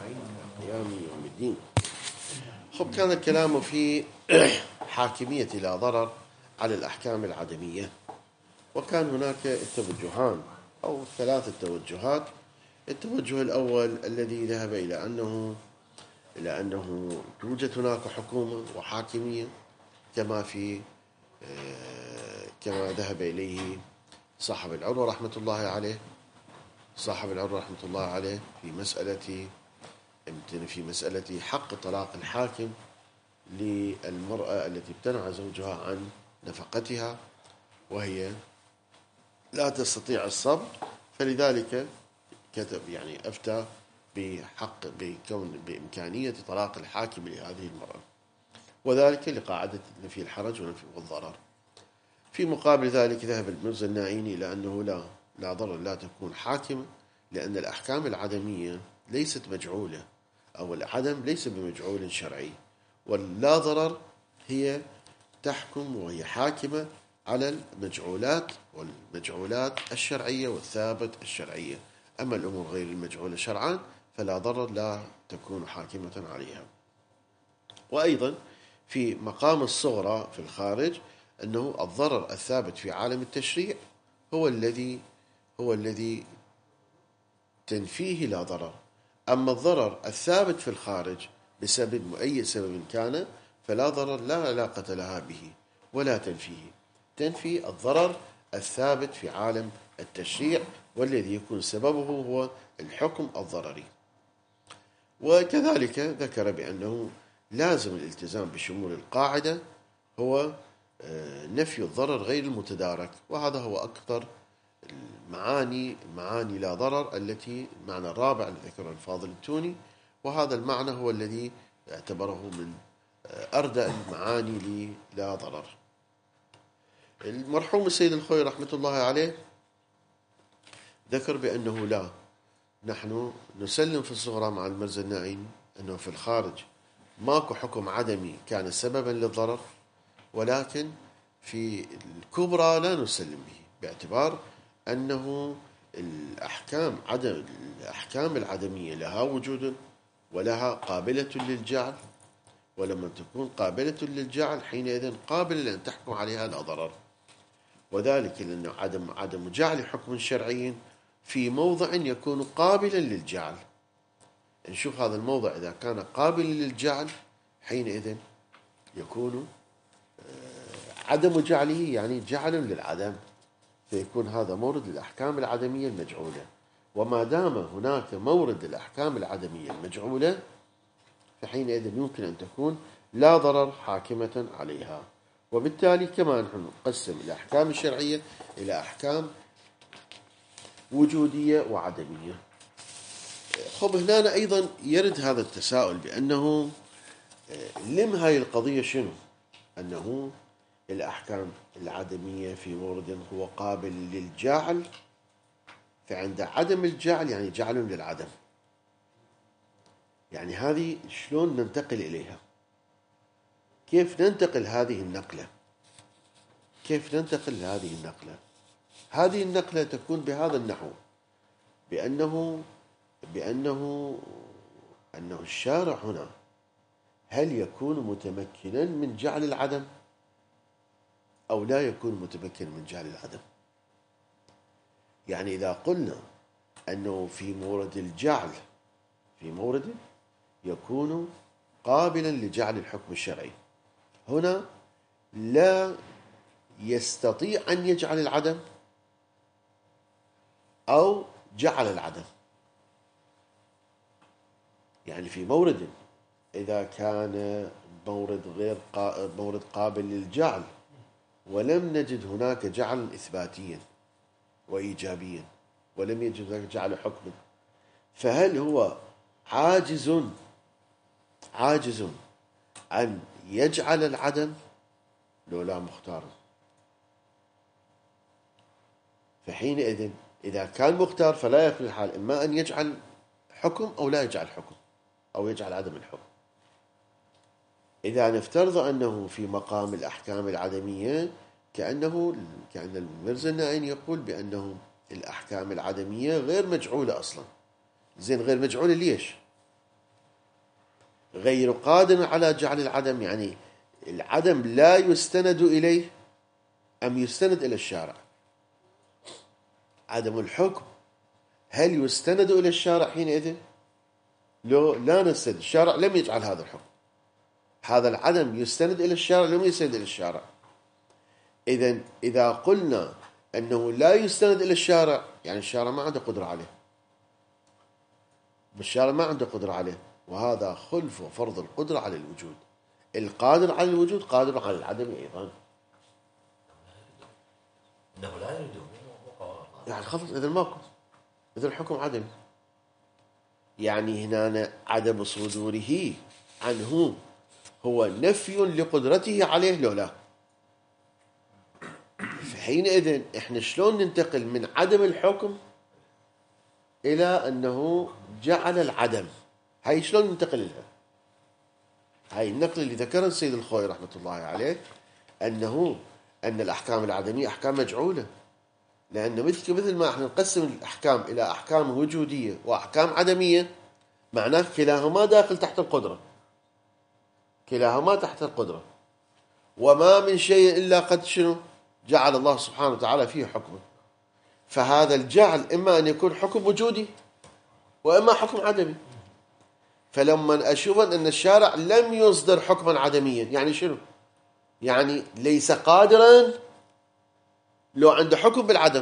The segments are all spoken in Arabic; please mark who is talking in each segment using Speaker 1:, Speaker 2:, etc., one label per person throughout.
Speaker 1: قيام يوم الدين. خب، كان الكلام في حاكمية لا ضرر على الأحكام العدمية، وكان هناك توجهان أو ثلاثة توجهات. التوجه الأول الذي ذهب إلى أنه توجد هناك حكومة وحاكمية كما ذهب إليه صاحب العروة رحمة الله عليه في مسألة حق طلاق الحاكم للمرأة التي امتنع زوجها عن نفقتها وهي لا تستطيع الصبر، فلذلك أفتى بإمكانية طلاق الحاكم لهذه المرأة، وذلك لقاعدة نفي الحرج ونفي الضرر. في مقابل ذلك ذهب المرزا الناعيني إلى أنه لا ضرر لا تكون حاكمة، لأن الأحكام العدمية ليست مجعولة، أو العدم ليس بمجعول شرعي، واللا ضرر هي تحكم وهي حاكمة على والمجعولات الشرعية والثابت الشرعية. أما الأمور غير المجعولة شرعا فلا ضرر لا تكون حاكمة عليها. وأيضا في مقام الصغرى في الخارج أنه الضرر الثابت في عالم التشريع هو الذي تنفيه لا ضرر، أما الضرر الثابت في الخارج بسبب أي سبب كان فلا ضرر لا علاقة لها به ولا تنفي الضرر الثابت في عالم التشريع، والذي يكون سببه هو الحكم الضرري. وكذلك ذكر بأنه لازم الالتزام بشمول القاعدة هو نفي الضرر غير المتدارك، وهذا هو أكثر معاني لا ضرر، المعنى الرابع الذي ذكره الفاضل التوني، وهذا المعنى هو الذي اعتبره من أردى المعاني لا ضرر. المرحوم السيد الخوي رحمة الله عليه ذكر بأنه نحن نسلم في الصغرى مع المرزا الناعيني أنه في الخارج ماكو حكم عدمي كان سببا للضرر، ولكن في الكبرى لا نسلم به، باعتبار أنه الأحكام العدمية لها وجود ولها قابلة للجعل، ولما تكون قابلة للجعل حينئذ قابل لأن تحكم عليها لا ضرر، وذلك لأن عدم جعل حكم شرعي في موضع يكون قابلا للجعل. نشوف هذا الموضع إذا كان قابلا للجعل حينئذ يكون عدم جعله يعني جعل للعدم، فيكون هذا مورد للأحكام العدمية المجعولة. وما دام هناك مورد للأحكام العدمية المجعولة فحينئذ يمكن أن تكون لا ضرر حاكمة عليها. وبالتالي كما نحن نقسم الأحكام الشرعية إلى أحكام وجودية وعدمية. خب، هنا أيضا يرد هذا التساؤل بأنه لم هاي القضية شنو؟ أنه الأحكام العدمية في مورد هو قابل للجعل، فعند عدم الجعل يعني جعل للعدم. يعني هذه شلون ننتقل إليها؟ كيف ننتقل هذه النقلة؟ هذه النقلة تكون بهذا النحو، بأنه الشارع هنا هل يكون متمكنا من جعل العدم أو لا يكون متمكن من جعل العدم؟ يعني إذا قلنا أنه في مورد الجعل يكون قابلا لجعل الحكم الشرعي، هنا لا يستطيع أن يجعل العدم أو جعل العدم. يعني في مورد إذا كان مورد قابل للجعل ولم نجد هناك جعل إثباتيا وإيجابيا ولم يجد هناك جعل حكما، فهل هو عاجز أن يجعل العدم لو لا مختار؟ فحينئذ إذا كان مختار فلا يكون الحال إما أن يجعل حكم أو لا يجعل حكم أو يجعل عدم الحكم. إذا نفترض أنه في مقام الأحكام العدمية كأن المرزا الناعيني يقول بأنه الأحكام العدمية غير مجعولة أصلا. غير مجعولة ليش؟ غير قادر على جعل العدم، يعني العدم لا يستند إليه أم يستند إلى الشارع؟ عدم الحكم هل يستند إلى الشارع حينئذ؟ لو لا نستند، الشارع لم يجعل هذا الحكم، هذا العدم يستند إلى الشارع لم يستند إلى الشارع. إذا قلنا أنه لا يستند إلى الشارع، يعني الشارع ما عنده قدرة عليه، الشارع ما عنده قدرة عليه، وهذا خلف فرض القدرة على الوجود. القادر على الوجود قادر على العدم أيضا.
Speaker 2: إنه لا يريد
Speaker 1: يعني خلص، إذا ماكو، إذا الحكم عدمي، يعني هنا عدم صدوره عنه هو نفي لقدرته عليه لو لا. فحينئذ احنا شلون ننتقل من عدم الحكم إلى أنه جعل العدم؟ هاي شلون ننتقل لها؟ هاي النقل اللي ذكرها السيد الخوئي رحمة الله عليه، أن الأحكام العدمية أحكام مجعولة، لأن مثل ما احنا نقسم الأحكام إلى أحكام وجودية وأحكام عدمية، معناه كلاهما داخل تحت القدرة، كلاهما تحت القدرة، وما من شيء إلا قد شنو جعل الله سبحانه وتعالى فيه حكمه. فهذا الجعل إما أن يكون حكم وجودي وإما حكم عدمي. فلما أشوف أن الشارع لم يصدر حكما عدميا، يعني شنو؟ يعني ليس قادرا، لو عنده حكم بالعدم،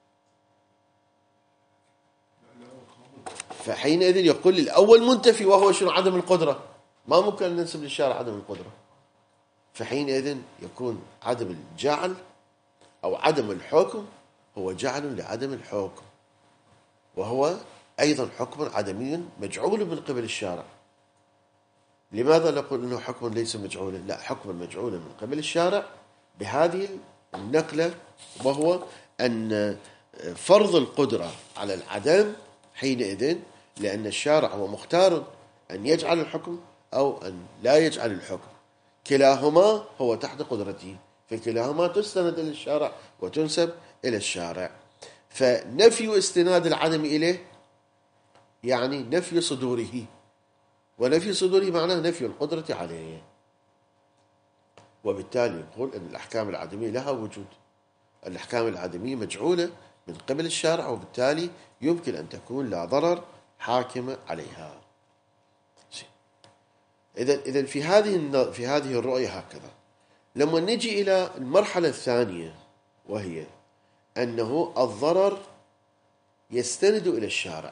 Speaker 1: فحينئذ يقول الأول منتفي، وهو شنو؟ عدم القدرة. ما ممكن أن ننسب للشارع عدم القدرة. فحينئذ يكون عدم الجعل أو عدم الحكم هو جعل لعدم الحكم، وهو أيضا حكم عدمي مجعول من قبل الشارع. لماذا نقول أنه حكم ليس مجعولا؟ لا، حكم مجعول من قبل الشارع بهذه النقلة، وهو أن فرض القدرة على العدم حينئذ، لأن الشارع هو مختار أن يجعل الحكم أو أن لا يجعل الحكم، كلاهما هو تحت قدرته، فكلاهما تستند إلى الشارع وتنسب إلى الشارع. فنفي استناد العدم إليه يعني نفي صدوره، ونفي صدوره معناه نفي القدرة عليه. وبالتالي يقول أن الأحكام العدمية لها وجود، الأحكام العدمية مجعولة من قبل الشارع، وبالتالي يمكن أن تكون لا ضرر حاكمة عليها. إذن في هذه الرؤية هكذا. لما نجي إلى المرحلة الثانية، وهي أنه الضرر يستند إلى الشارع،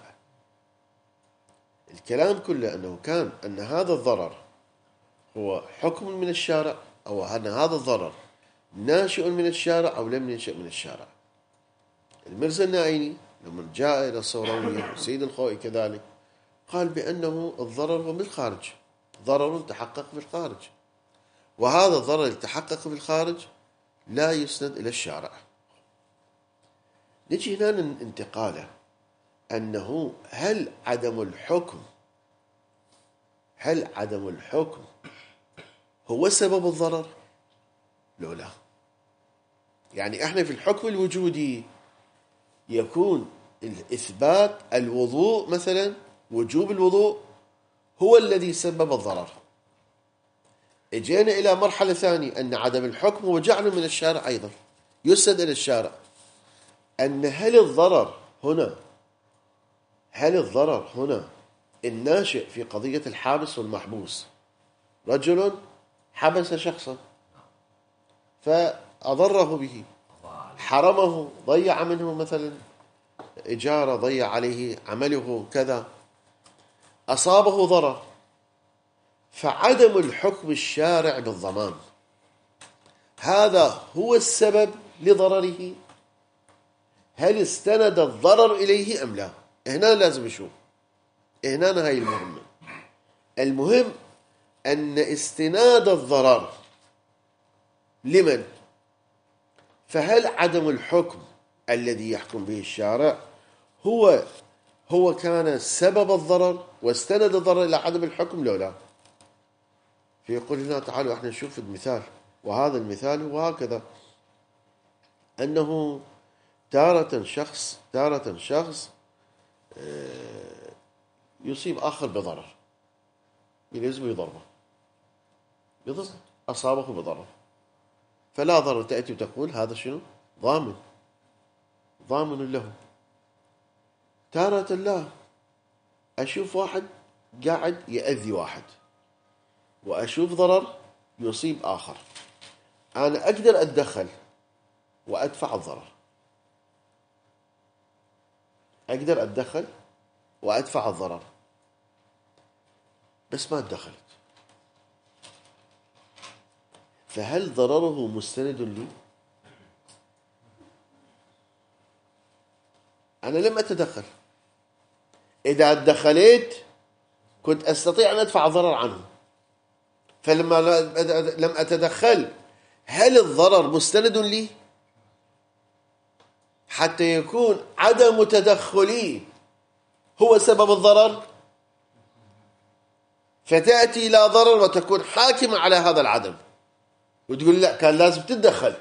Speaker 1: الكلام كله أن هذا الضرر هو حكم من الشارع، أو أن هذا الضرر ناشئ من الشارع أو لم ينشأ من الشارع. المرزا النائيني لما جاء إلى الصوروية والسيد الخوئي كذلك قال بأنه الضرر هو من الخارج، ضرر تحقق في الخارج، وهذا الضرر اللي تحقق في الخارج لا يسند إلى الشارع. نجي هنا انتقاله أنه هل عدم الحكم هو سبب الضرر؟ لو لا، يعني احنا في الحكم الوجودي يكون الإثبات الوضوء مثلا، وجوب الوضوء هو الذي سبب الضرر. اجينا إلى مرحلة ثانية أن عدم الحكم هو جعل من الشارع أيضا يسند إلى الشارع، أن هل الضرر هنا الناشئ في قضية الحابس والمحبوس، رجل حبس شخصا فأضره به، حرمه، ضيع منه مثلا إجارة، ضيع عليه عمله كذا، أصابه ضرر، فعدم الحكم الشارع بالضمان هذا هو السبب لضرره. هل استند الضرر إليه أم لا؟ هنا لازم نشوف، هنا هاي المهمة. المهم أن استناد الضرر لمن؟ فهل عدم الحكم الذي يحكم به الشارع هو كان سبب الضرر واستند الضرر إلى عدم الحكم لو لا؟ فيقول هنا تعالوا احنا نشوف المثال، وهذا المثال هو هكذا، أنه تارة شخص يصيب آخر بضرر، يلزم يضربه، أصابه بضرر، فلا ضرر. تأتي وتقول هذا شنو؟ ضامن له. تارة لا، أشوف واحد قاعد يأذي واحد وأشوف ضرر يصيب آخر، أنا أقدر أتدخل وأدفع الضرر، أقدر أتدخل وأدفع الضرر، بس ما اتدخلت. فهل ضرره مستند لي؟ أنا لم أتدخل. إذا اتدخلت كنت أستطيع أن أدفع الضرر عنه، فلما لم أتدخل هل الضرر مستند لي؟ حتى يكون عدم تدخلي هو سبب الضرر، فتأتي لا ضرر وتكون حاكمة على هذا العدم وتقول لا كان لازم تتدخل.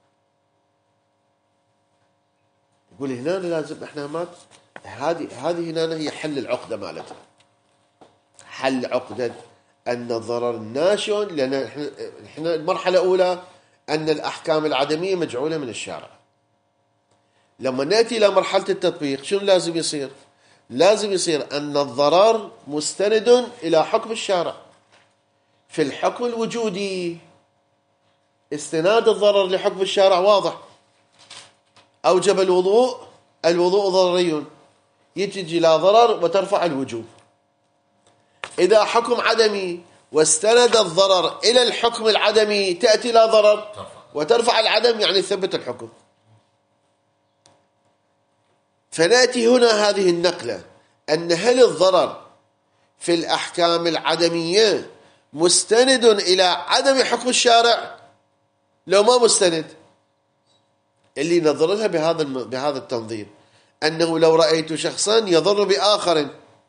Speaker 1: يقول هنا لازم احنا ما هذه هنا هي حل العقدة مالتها، حل عقدة أن الضرر ناشئ، لأن احنا المرحلة الأولى أن الأحكام العدمية مجعولة من الشارع. لما نأتي إلى مرحلة التطبيق شنو لازم يصير؟ لازم يصير أن الضرر مستند إلى حكم الشارع. في الحكم الوجودي استناد الضرر لحكم الشارع واضح، أوجب الوضوء ضرري، يجي لا ضرر وترفع الوجوب. إذا حكم عدمي واستند الضرر إلى الحكم العدمي تأتي لا ضرر وترفع العدم، يعني ثبت الحكم. فنأتي هنا هذه النقلة أن هل الضرر في الأحكام العدمية مستند إلى عدم حكم الشارع لو ما مستند؟ اللي نظر لها بهذا التنظير أنه لو رأيت شخصا يضر بآخر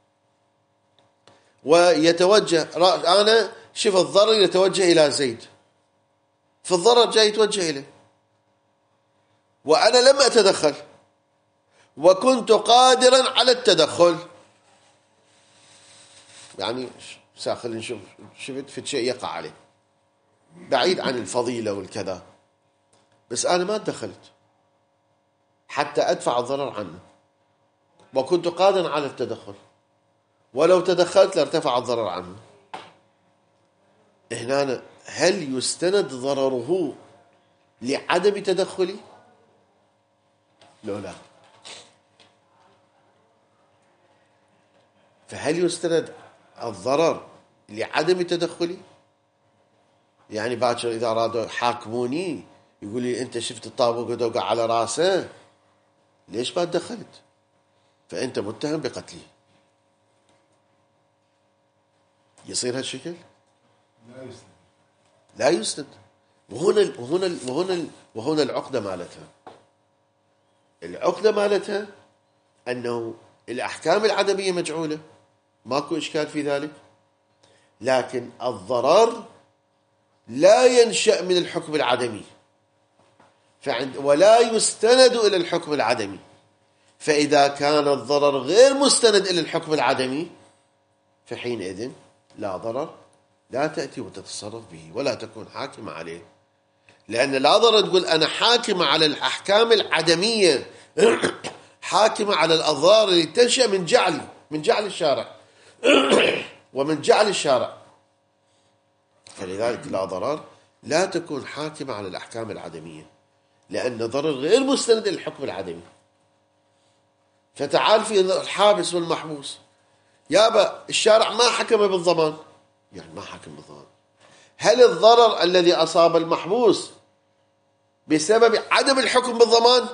Speaker 1: ويتوجه، أنا شوف الضرر يتوجه إلى زيد، فالضرر جاي يتوجه إليه وأنا لم أتدخل وكنت قادرا على التدخل. يعني خلينا نشوف، شفت في شيء يقع عليه بعيد عن الفضيلة والكذا، بس أنا ما تدخلت حتى أدفع الضرر عنه وكنت قادرا على التدخل، ولو تدخلت لارتفع الضرر عنه. هنا هل يستند ضرره لعدم تدخلي؟ لا. فهل يستند الضرر لعدم تدخلي؟ يعني باكر إذا أرادوا حاكموني يقول لي أنت شفت الطابق ودوقع على راسه ليش ما تدخلت؟ فأنت متهم بقتلي. يصير هالشكل؟ لا يستند. وهنا العقدة مالتها. العقدة مالتها أنه الأحكام العدمية مجعولة، ماكو إشكال في ذلك، لكن الضرر لا ينشأ من الحكم العدمي ولا يستند إلى الحكم العدمي. فإذا كان الضرر غير مستند إلى الحكم العدمي فحينئذ لا ضرر لا تأتي وتتصرف به ولا تكون حاكمة عليه، لأن لا ضرر تقول أنا حاكمة على الأحكام العدمية حاكمة على الأضرار اللي تنشأ من جعل الشارع ومن جعل الشارع. فلذلك لا ضرر لا تكون حاكمة على الأحكام العدمية، لأن ضرر غير مستند للحكم العدمي. فتعال في الحابس والمحبوس، يابا الشارع ما حكم بالضمان، يعني ما حكم بالضمان. هل الضرر الذي أصاب المحبوس بسبب عدم الحكم بالضمان؟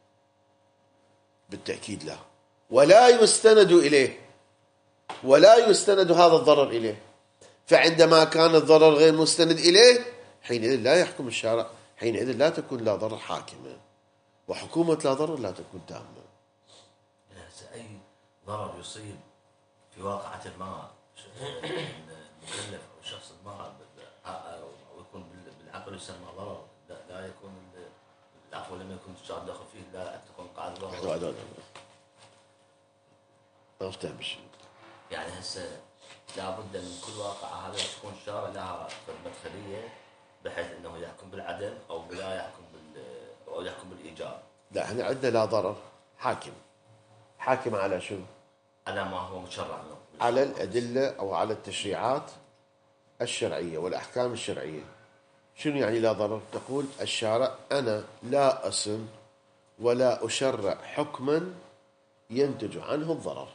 Speaker 1: بالتأكيد لا، ولا يستند إليه، ولا يستند هذا الضرر إليه. فعندما كان الضرر غير مستند إليه حينئذ لا يحكم الشارع، حينئذ لا تكون لا ضرر حاكمة، وحكومة لا ضرر لا تكون تامة.
Speaker 2: أي ضرر يصيب في واقعة ما المكلف أو الشخص ما أو يكون بالعقل يسمى ضرر، لا يكون العفو لم يكن الشرع داخل فيه، لا تكون قاعدة ضرر.
Speaker 1: ما افتهم بالشيء.
Speaker 2: يعني هسه لابد من كل واقعة هذا تكون الشارع لها مدخلية بحيث انه يحكم بالعدل او لا يحكم او يحكم بالايجاب.
Speaker 1: لا، احنا عندنا لا ضرر حاكم على شو؟
Speaker 2: على ما هو مشرع له،
Speaker 1: على الأدلة أو على التشريعات الشرعية والأحكام الشرعية. شنو يعني لا ضرر؟ تقول الشارع أنا لا أسن ولا أشرع حكما ينتج عنه الضرر.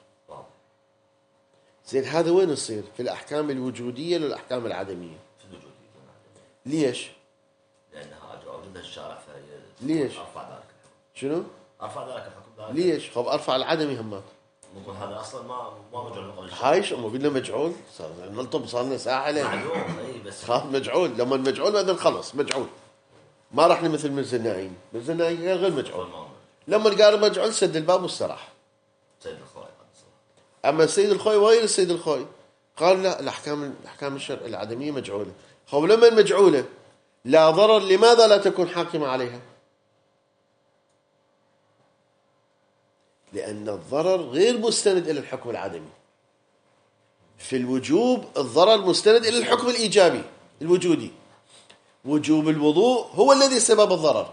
Speaker 1: زين، هذا وين يصير؟ في الأحكام الوجودية ولا الأحكام العدمية؟
Speaker 2: في الوجودية.
Speaker 1: ليش؟
Speaker 2: لأنها أوجدها الشارع فهي
Speaker 1: ليش؟
Speaker 2: أرفع ذلك الحكم.
Speaker 1: شنو؟
Speaker 2: أرفع ذلك الحكم ذلك.
Speaker 1: ليش؟ خب أرفع العدمي همات.
Speaker 2: نقول هذا أصلا ما مجعول من قبل الشارع.
Speaker 1: هايش أما قلنا مجعول، صار لنا ساعة عليه.
Speaker 2: معلوم أي بس.
Speaker 1: خلاص مجعول، لما مجعول بعدين خلص مجعول. ما راح مثل مرزا النعيم غير مجعول. لما قال مجعول سد الباب واستراح.
Speaker 2: سيد الخوي.
Speaker 1: أما السيد الخوي وين السيد الخوي؟ قال لا، الأحكام العدمية مجعولة. خب لما مجعولة لا ضرر، لماذا لا تكون حاكمة عليها؟ لأن الضرر غير مستند إلى الحكم العدمي. في الوجوب الضرر مستند إلى الحكم الإيجابي الوجودي. وجوب الوضوء هو الذي سبب الضرر.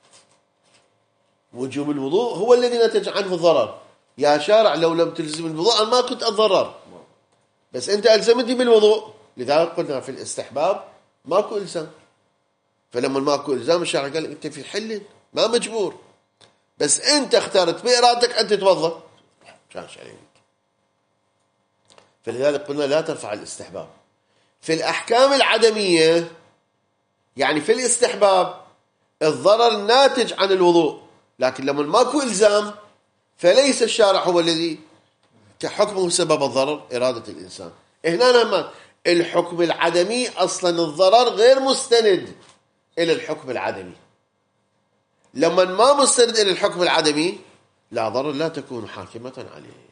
Speaker 1: وجوب الوضوء هو الذي نتج عنه الضرر. يا شارع لو لم تلزم الوضوء أنا ما كنت أتضرر، بس أنت ألزمتني بالوضوء، لذلك قلنا في الاستحباب ماكو إلزام. فلما ماكو إلزام الشارع قال أنت في حل ما مجبور، بس أنت اخترت بإرادتك أن تتوضأ شانش عليك. فلذلك قلنا لا ترفع الاستحباب. في الأحكام العدمية يعني في الاستحباب الضرر ناتج عن الوضوء، لكن لما ماكو إلزام فليس الشارع هو الذي كحكمه سبب الضرر، إرادة الإنسان. هنا لما الحكم العدمي أصلا الضرر غير مستند إلى الحكم العدمي. لما ما مستند إلى الحكم العدمي لا ضرر لا تكون حاكمة عليه.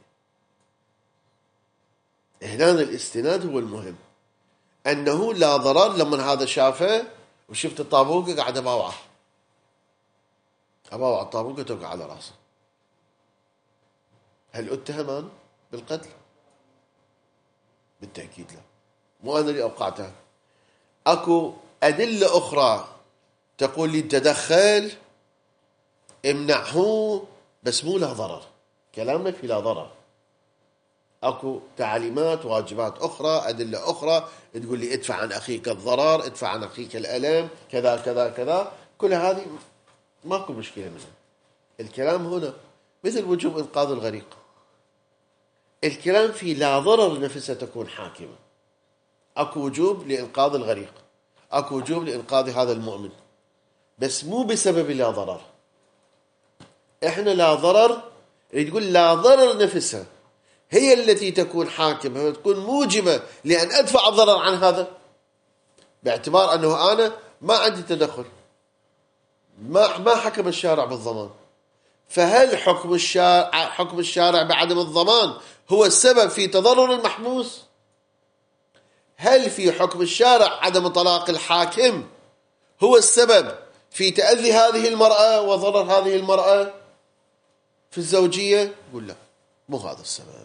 Speaker 1: هنا الاستناد هو المهم، أنه لا ضرر. لما هذا شافه وشفت الطابوقة قاعد أباوعه الطابوقة توقع على راسه، هل اتهمان بالقتل؟ بالتأكيد لا، مو أنا اللي أوقعتها. أكو أدلة أخرى تقول لي تدخل امنعه، بس مو لا ضرر. كلامنا في لا ضرر. أكو تعليمات واجبات أخرى، أدلة أخرى تقول لي ادفع عن أخيك الضرر، ادفع عن أخيك الألم، كذا كذا كذا. كل هذه ماكو مشكلة منها. الكلام هنا مثل وجوب إنقاذ الغريق. الكلام في لا ضرر نفسها تكون حاكمة. أكو وجوب لإنقاذ الغريق، أكو وجوب لإنقاذ هذا المؤمن، بس مو بسبب لا ضرر. إحنا لا ضرر تقول لا ضرر نفسها هي التي تكون حاكمة وتكون موجبة لأن أدفع الضرر عن هذا، باعتبار أنه أنا ما عندي تدخل، ما حكم الشارع بالضمان. فهل حكم الشارع بعدم الضمان هو السبب في تضرر المحبوس؟ هل في حكم الشارع عدم طلاق الحاكم هو السبب في تأذي هذه المرأة وضرر هذه المرأة في الزوجية؟ يقول لا، مو هذا السبب.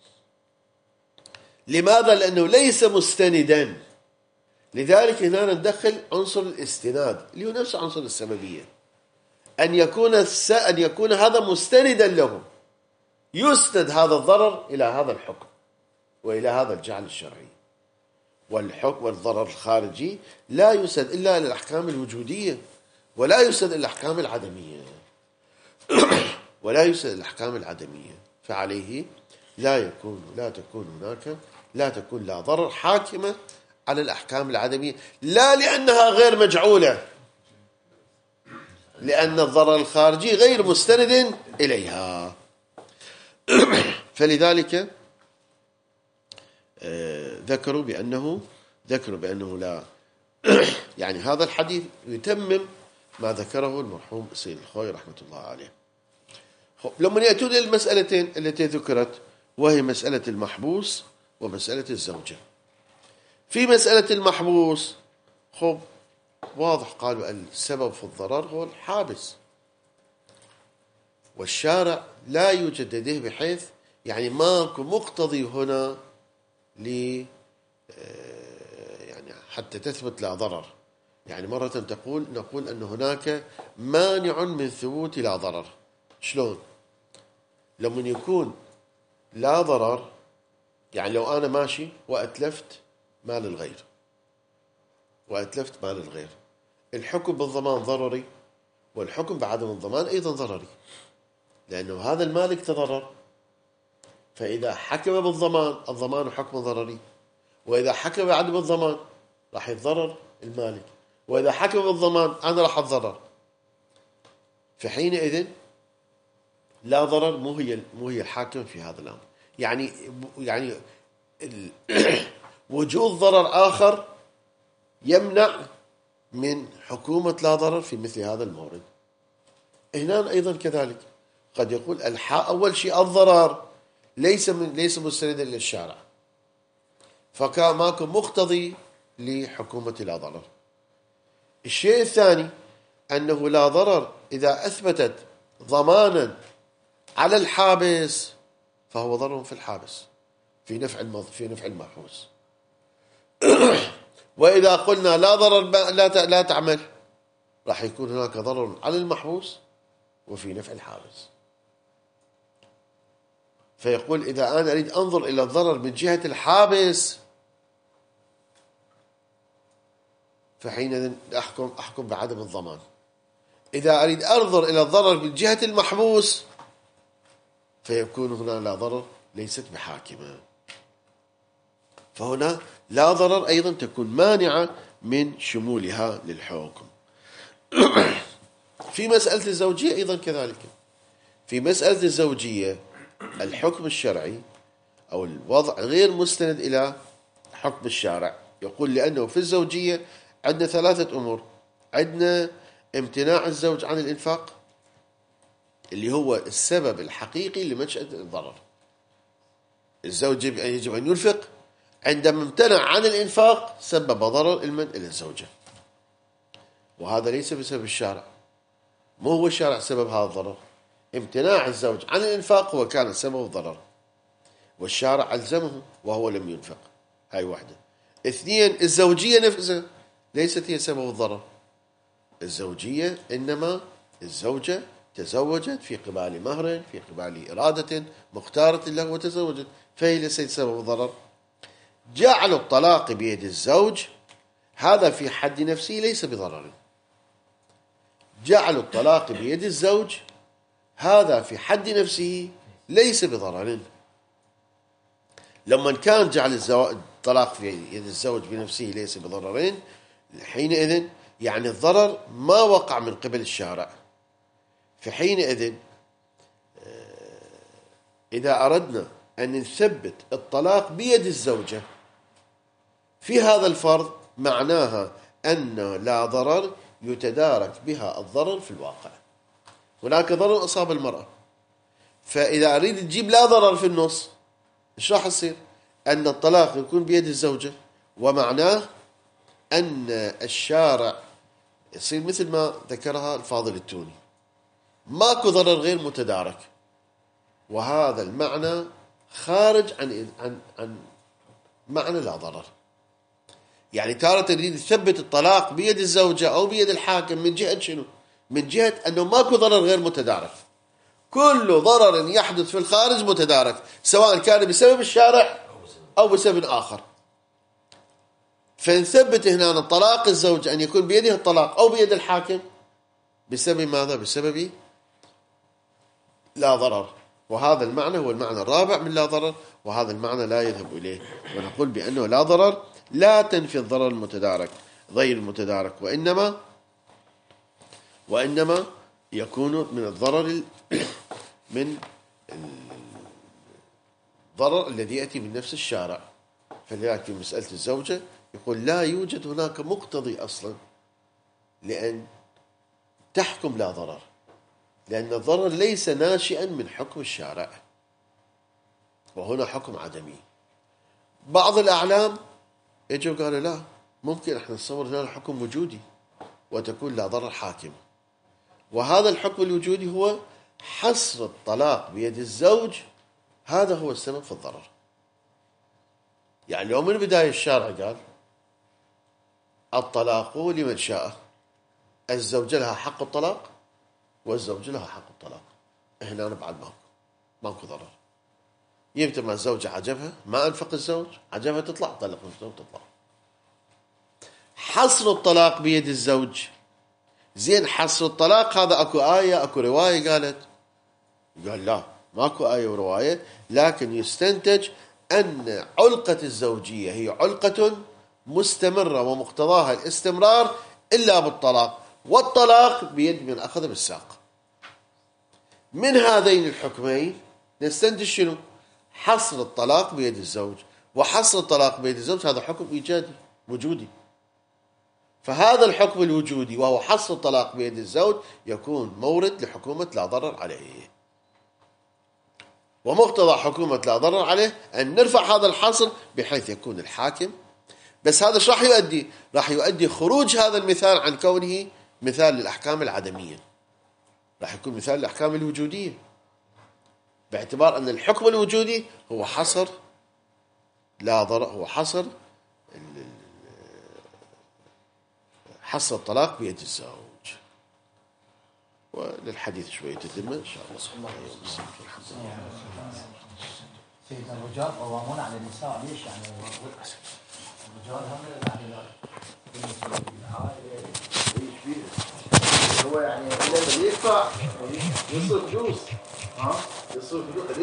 Speaker 1: لماذا؟ لأنه ليس مستندا. لذلك هنا ندخل عنصر الاستناد اللي هو نفس عنصر السببية، أن يكون هذا مستندا له، يسند هذا الضرر إلى هذا الحكم وإلى هذا الجعل الشرعي. والحكم والضرر الخارجي لا يسند إلا إلى الأحكام الوجودية، ولا يسند إلى الأحكام العدمية ولا يسند الأحكام العدمية. فعليه لا تكون لا ضرر حاكمة على الأحكام العدمية، لا لأنها غير مجعولة، لأن الضرر الخارجي غير مستند إليها. فلذلك ذكروا بأنه لا يعني هذا الحديث يتمم ما ذكره المرحوم السيد الخوي رحمة الله عليه. لما يأتون إلى المسألتين التي ذكرت، وهي مسألة المحبوس ومسألة الزوجة. في مسألة المحبوس واضح، قالوا السبب في الضرر هو الحابس، والشارع لا يوجد لديه بحيث يعني ماكو مقتضي هنا يعني حتى تثبت لا ضرر. يعني مرة نقول أن هناك مانع من ثبوت لا ضرر. شلون؟ لما يكون لا ضرر، يعني لو أنا ماشي وأتلفت مال الغير، الحكم بالضمان ضرري، والحكم بعدم الضمان أيضا ضرري، لأنه هذا المالك تضرر. فإذا حكم بالضمان، الضمان حكم ضرري، وإذا حكم بعدم الضمان راح يتضرر المالك، وإذا حكم بالضمان أنا راح أتضرر. فحينئذ لا ضرر مو هي الحاكم في هذا الأمر. يعني وجود ضرر آخر يمنع من حكومة لا ضرر في مثل هذا المورد. هنا أيضا كذلك قد يقول أول شيء الضرر ليس مستندا إلى الشارع، فكان ماكو مقتضي لحكومة لا ضرر. الشيء الثاني أنه لا ضرر إذا أثبتت ضمانا على الحابس فهو ضرر في الحابس في نفع المحبوس. وإذا قلنا لا ضرر لا تعمل، راح يكون هناك ضرر على المحبوس وفي نفع الحابس. فيقول إذا أنا أريد أنظر إلى الضرر من جهة الحابس فحينئذ أحكم بعدم الضمان. إذا أريد أنظر إلى الضرر من جهة المحبوس فيكون هنا لا ضرر ليست بحاكمة. فهنا لا ضرر أيضا تكون مانعة من شمولها للحكم. في مسألة الزوجية أيضا كذلك. في مسألة الزوجية الحكم الشرعي أو الوضع غير مستند إلى حكم الشارع. يقول لأنه في الزوجية عندنا ثلاثة أمور. عندنا امتناع الزوج عن الإنفاق اللي هو السبب الحقيقي لمنشأة الضرر. الزوج يجب أن ينفق، عندما امتنع عن الإنفاق سبب ضرر إلى الزوجة، وهذا ليس بسبب الشارع. مو هو الشارع سبب هذا الضرر، امتناع الزوج عن الإنفاق هو كان سبب الضرر، والشارع ألزمه وهو لم ينفق. هاي واحدة. اثنين، الزوجية نفسها ليست هي سبب الضرر. الزوجية إنما الزوجة تزوجت في قبال مهر، في قبال إرادة مختارة له وتزوجت، فهي ليست سبب الضرر. جعل الطلاق بيد الزوج هذا في حد نفسه ليس بضرر. جعل الطلاق بيد الزوج هذا في حد نفسه ليس بضرر. لما كان جعل الطلاق في يد الزوج بنفسه ليس بضررين، حينئذ يعني الضرر ما وقع من قبل الشارع. فحينئذ إذا أردنا أن نثبت الطلاق بيد الزوجة في هذا الفرض، معناها أن لا ضرر يتدارك بها الضرر في الواقع. هناك ضرر أصاب المرأة، فإذا أريد تجيب لا ضرر في النص، إيش راح يصير؟ أن الطلاق يكون بيد الزوجة، ومعناه أن الشارع يصير مثل ما ذكرها الفاضل التوني، ماكو ضرر غير متدارك، وهذا المعنى خارج عن معنى لا ضرر. يعني تارة تريد تثبت الطلاق بيد الزوجة أو بيد الحاكم من جهة شنو؟ من جهة أنه ماكو ضرر غير متدارك. كل ضرر يحدث في الخارج متدارك، سواء كان بسبب الشارع أو بسبب آخر. فنثبت هنا أن طلاق الزوج أن يكون بيده الطلاق أو بيد الحاكم بسبب ماذا؟ بسبب لا ضرر. وهذا المعنى هو المعنى الرابع من لا ضرر، وهذا المعنى لا يذهب إليه، ونقول بأنه لا ضرر لا تنفي الضرر المتدارك غير المتدارك، وإنما يكون من الضرر من الضرر الذي يأتي من نفس الشارع. فلذلك في مسألة الزوجة يقول لا يوجد هناك مقتضي أصلا لأن تحكم لا ضرر، لأن الضرر ليس ناشئا من حكم الشارع، وهنا حكم عدمي. بعض الأعلام يجوا قالوا لا، ممكن احنا نصور هنا حكم وجودي وتكون لا ضرر حاكم، وهذا الحكم الوجودي هو حصر الطلاق بيد الزوج، هذا هو السبب في الضرر. يعني لو من البداية الشارع قال الطلاق لمن شاء، الزوجة لها حق الطلاق والزوج لها حق الطلاق، هنا أنا بعد ماكو ضرر. يمتى ما الزوجة عجبها ما أنفق الزوج، عجبها تطلع، طلق من الزوج تطلع. حصر الطلاق بيد الزوج. زين حصر الطلاق هذا اكو آية اكو رواية قالت؟ قال لا، ماكو آية ورواية، لكن يستنتج أن علقة الزوجية هي علقة مستمرة ومقتضاها الاستمرار إلا بالطلاق، والطلاق بيد من أخذ بالساق. من هذين الحكمين نستنتج شنو؟ حصر الطلاق بيد الزوج، وحصر الطلاق بيد الزوج هذا حكم إيجادي وجودي. فهذا الحكم الوجودي وهو حصر الطلاق بيد الزوج يكون مورد لحكومة لا ضرر عليه، ومقتضى حكومة لا ضرر عليه أن نرفع هذا الحصر بحيث يكون الحاكم. بس هذا ايش راح يؤدي؟ راح يؤدي خروج هذا المثال عن كونه مثال للأحكام العدمية، راح يكون مثال للأحكام الوجودية، باعتبار أن الحكم الوجودي هو حصر لا ضرر، هو حصر الطلاق بيد الزوج. وللحديث شوية تتم إن شاء الله.
Speaker 3: سيدنا الرجال قوامون على النساء، ليش يعني الرجال هم
Speaker 1: هو يعني لما يدفع يصرف فلوس، يصرف فلوس.